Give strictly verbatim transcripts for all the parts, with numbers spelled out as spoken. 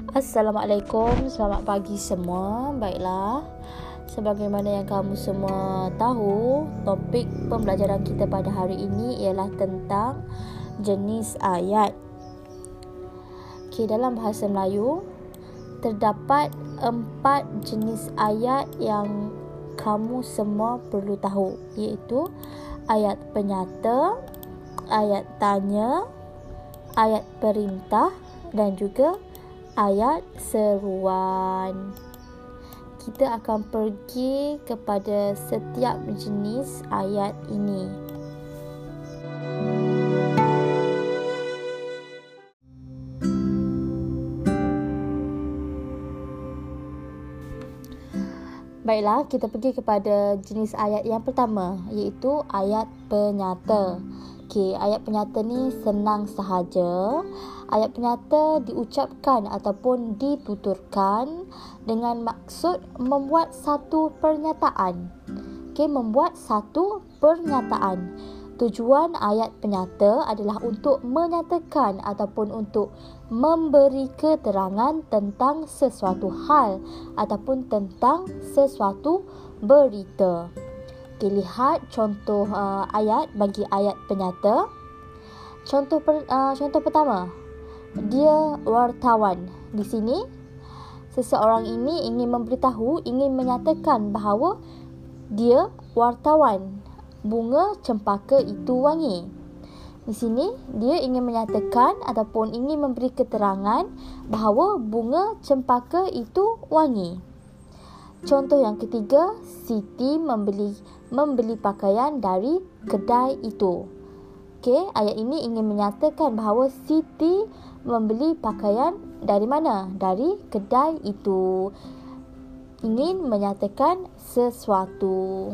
Assalamualaikum, selamat pagi semua. Baiklah, sebagaimana yang kamu semua tahu, topik pembelajaran kita pada hari ini ialah tentang jenis ayat. Okay, dalam bahasa Melayu, terdapat empat jenis ayat yang kamu semua perlu tahu, iaitu ayat penyata, ayat tanya, ayat perintah dan juga ayat seruan. Kita akan pergi kepada setiap jenis ayat ini. Baiklah, kita pergi kepada jenis ayat yang pertama, iaitu ayat penyata. Okey, ayat penyata ni senang sahaja. Ayat penyata diucapkan ataupun dituturkan dengan maksud membuat satu pernyataan. Okey, membuat satu pernyataan. Tujuan ayat penyata adalah untuk menyatakan ataupun untuk memberi keterangan tentang sesuatu hal ataupun tentang sesuatu berita. Okay, lihat contoh uh, ayat bagi ayat penyata. Contoh per, uh, contoh pertama, dia wartawan. Di sini seseorang ini ingin memberitahu, ingin menyatakan bahawa dia wartawan. Bunga cempaka itu wangi. Di sini dia ingin menyatakan ataupun ingin memberi keterangan bahawa bunga cempaka itu wangi. Contoh yang ketiga, Siti membeli membeli pakaian dari kedai itu. Okey, ayat ini ingin menyatakan bahawa Siti membeli pakaian dari mana? Dari kedai itu. Ingin menyatakan sesuatu.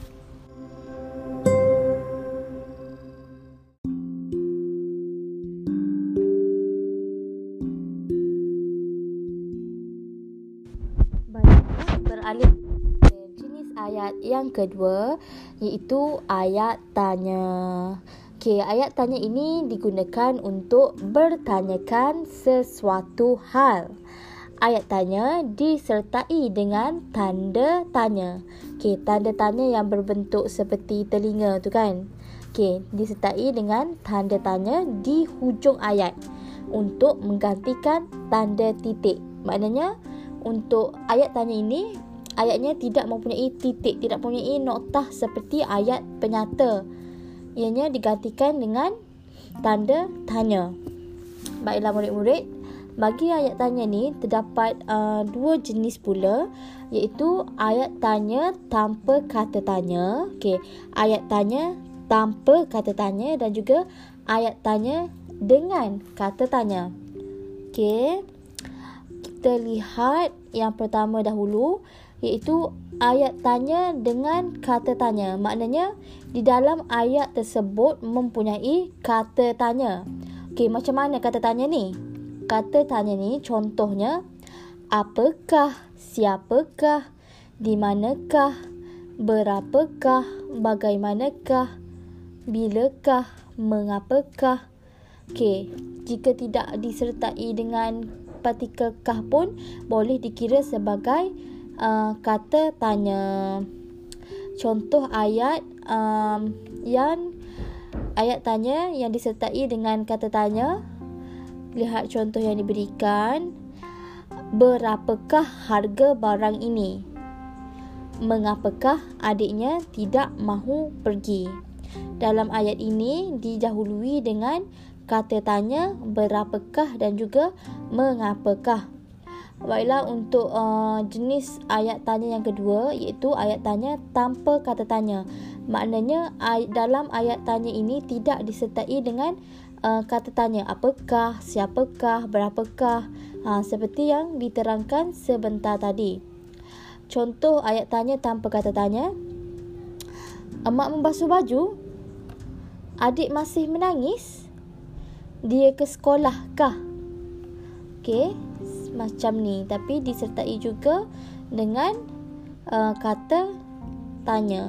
Beralih ke jenis ayat yang kedua, iaitu ayat tanya. Okey, ayat tanya ini digunakan untuk bertanyakan sesuatu hal. Ayat tanya disertai dengan tanda tanya. Okey, tanda tanya yang berbentuk seperti telinga tu kan. Okey, disertai dengan tanda tanya di hujung ayat untuk menggantikan tanda titik. Maknanya untuk ayat tanya ini, ayatnya tidak mempunyai titik, tidak mempunyai noktah seperti ayat penyata. Ianya digantikan dengan tanda tanya. Baiklah murid-murid, bagi ayat tanya ni terdapat uh, dua jenis pula, iaitu ayat tanya tanpa kata tanya. Okey, ayat tanya tanpa kata tanya dan juga ayat tanya dengan kata tanya. Okey, kita lihat yang pertama dahulu, iaitu ayat tanya dengan kata tanya. Maknanya di dalam ayat tersebut mempunyai kata tanya. Okey, macam mana kata tanya ni? Kata tanya ni contohnya, apakah, siapakah, di manakah, berapakah, bagaimanakah, bilakah, mengapakah. Okey, jika tidak disertai dengan partikel kah pun boleh dikira sebagai uh, kata tanya. Contoh ayat um, yang ayat tanya yang disertai dengan kata tanya. Lihat contoh yang diberikan. Berapakah harga barang ini? Mengapakah adiknya tidak mahu pergi? Dalam ayat ini didahului dengan kata tanya, berapakah dan juga mengapakah. Baiklah, untuk uh, jenis ayat tanya yang kedua, iaitu ayat tanya tanpa kata tanya. Maknanya ay- dalam ayat tanya ini tidak disertai dengan uh, kata tanya, apakah, siapakah, berapakah, ha, seperti yang diterangkan sebentar tadi. Contoh ayat tanya tanpa kata tanya. Emak membasuh baju? Adik masih menangis? Dia ke sekolah kah? Okey, macam ni. Tapi disertai juga dengan uh, kata tanya.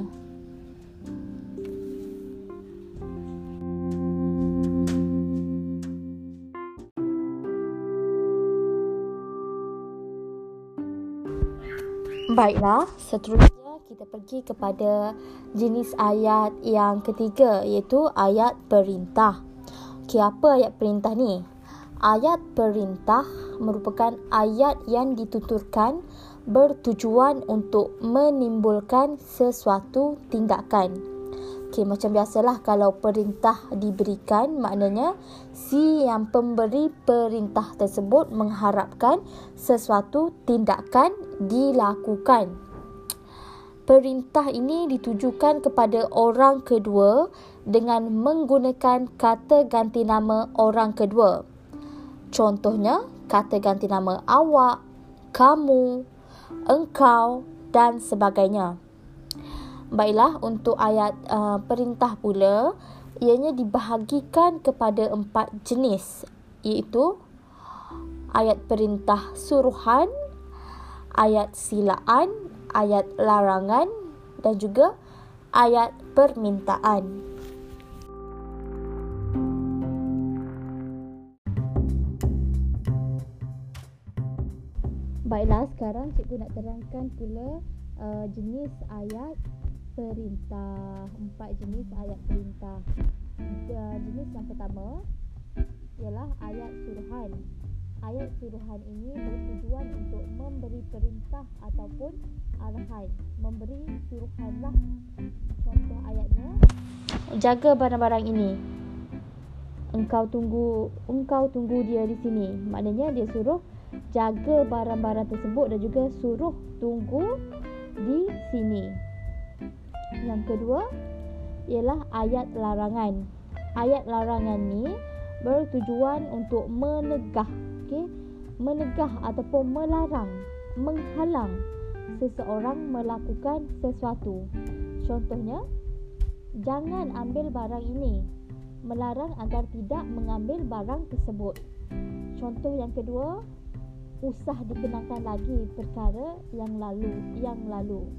Baiklah, seterusnya kita pergi kepada jenis ayat yang ketiga, iaitu ayat perintah. Okey, apa ayat perintah ni? Ayat perintah merupakan ayat yang dituturkan bertujuan untuk menimbulkan sesuatu tindakan. Okey, macam biasalah kalau perintah diberikan, maknanya si yang pemberi perintah tersebut mengharapkan sesuatu tindakan dilakukan. Perintah ini ditujukan kepada orang kedua dengan menggunakan kata ganti nama orang kedua. Contohnya, kata ganti nama awak, kamu, engkau dan sebagainya. Baiklah, untuk ayat uh, perintah pula, ianya dibahagikan kepada empat jenis, iaitu ayat perintah suruhan, ayat silaan, ayat larangan dan juga ayat permintaan. Baiklah, sekarang cikgu nak terangkan pula uh, jenis ayat perintah. Empat jenis ayat perintah. Uh, jenis yang pertama ialah ayat suruhan. Ayat suruhan ini bertujuan untuk memberi perintah ataupun arahan. Memberi suruhanlah. Contoh ayatnya, jaga barang-barang ini. Engkau tunggu, engkau tunggu dia di sini. Maknanya dia suruh jaga barang-barang tersebut dan juga suruh tunggu di sini. Yang kedua ialah ayat larangan. Ayat larangan ni bertujuan untuk menegah, okey, menegah ataupun melarang, menghalang seseorang melakukan sesuatu. Contohnya, jangan ambil barang ini, melarang agar tidak mengambil barang tersebut. Contoh yang kedua, usah dikenakan lagi perkara yang lalu, yang lalu.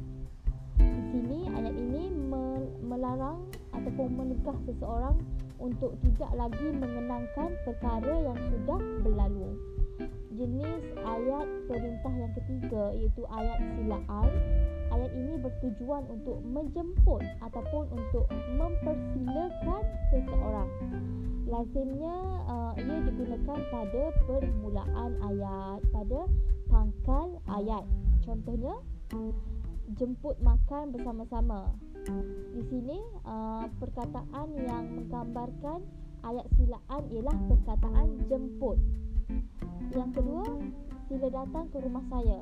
Di sini ayat ini melarang ataupun menegah seseorang untuk tidak lagi mengenangkan perkara yang sudah berlalu. Jenis ayat perintah yang ketiga iaitu ayat silaan. Ayat ini bertujuan untuk menjemput ataupun untuk mempersilakan seseorang. Lazimnya uh, ia digunakan pada permulaan ayat, pada pangkal ayat. Contohnya, jemput makan bersama-sama. Di sini uh, perkataan yang menggambarkan ayat silaan ialah perkataan jemput. Yang kedua, sila datang ke rumah saya.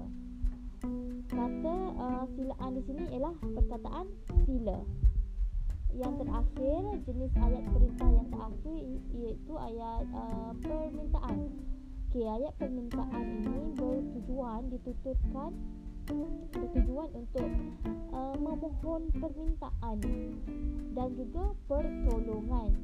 Kata uh, silaan di sini ialah perkataan sila. Yang terakhir, jenis ayat perintah yang terakhir iaitu ayat uh, permintaan. Okey, ayat permintaan ini bertujuan dituturkan bertujuan untuk uh, memohon permintaan dan juga pertolongan.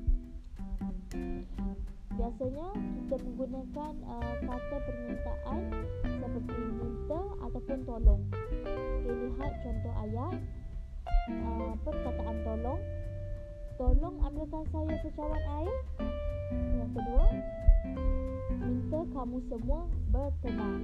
Biasanya kita menggunakan uh, kata permintaan seperti minta ataupun tolong. Kita lihat contoh ayat. Uh, perkataan tolong. Tolong ambilkan saya secawan air. Yang kedua, minta kamu semua bertenang.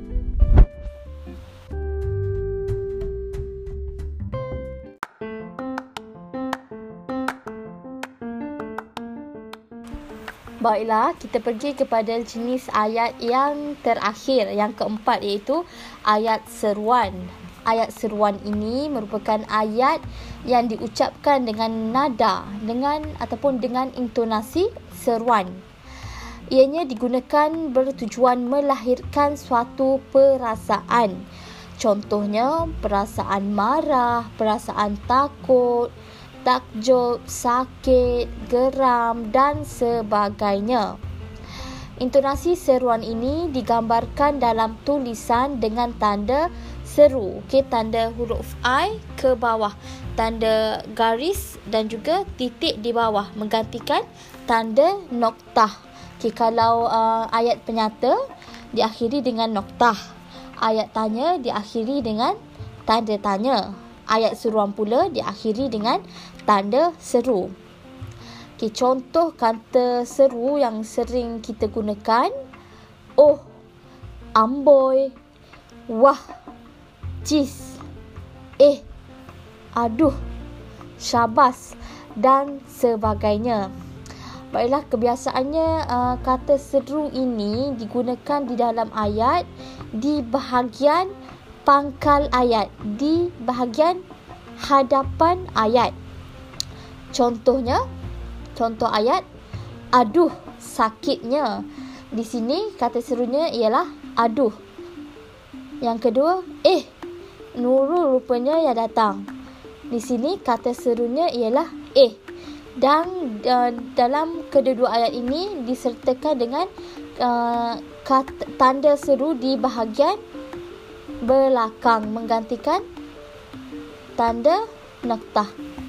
Baiklah, kita pergi kepada jenis ayat yang terakhir, yang keempat, iaitu ayat seruan. Ayat seruan ini merupakan ayat yang diucapkan dengan nada, dengan ataupun dengan intonasi seruan. Ianya digunakan bertujuan melahirkan suatu perasaan. Contohnya, perasaan marah, perasaan takut, takjub, sakit, geram dan sebagainya. Intonasi seruan ini digambarkan dalam tulisan dengan tanda seru, okay, tanda huruf I ke bawah, tanda garis dan juga titik di bawah menggantikan tanda noktah. Okay, kalau uh, ayat penyata diakhiri dengan noktah, ayat tanya diakhiri dengan tanda tanya, ayat seruan pula diakhiri dengan tanda seru. Okay, contoh kata seru yang sering kita gunakan: oh, amboi, wah, jis. eh, aduh, syabas dan sebagainya. Baiklah, kebiasaannya uh, kata seru ini digunakan di dalam ayat di bahagian pangkal ayat, di bahagian hadapan ayat. Contohnya, contoh ayat, aduh sakitnya. Di sini kata serunya ialah aduh. Yang kedua, eh, Nurul rupanya yang datang. Di sini kata serunya ialah eh. Dan uh, dalam kedua-dua ayat ini disertakan dengan uh, kata, tanda seru di bahagian belakang menggantikan tanda noktah.